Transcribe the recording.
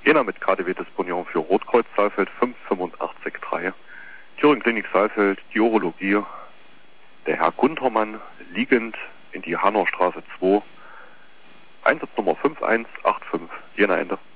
Jena mit KDW-Disponition für Rotkreuz Saalfeld 5883. Thüringen-Klinik Saalfeld, die Urologie. Der Herr Guntermann liegend in die Hanaustraße 2. Einsatznummer 5185, Jena Ende.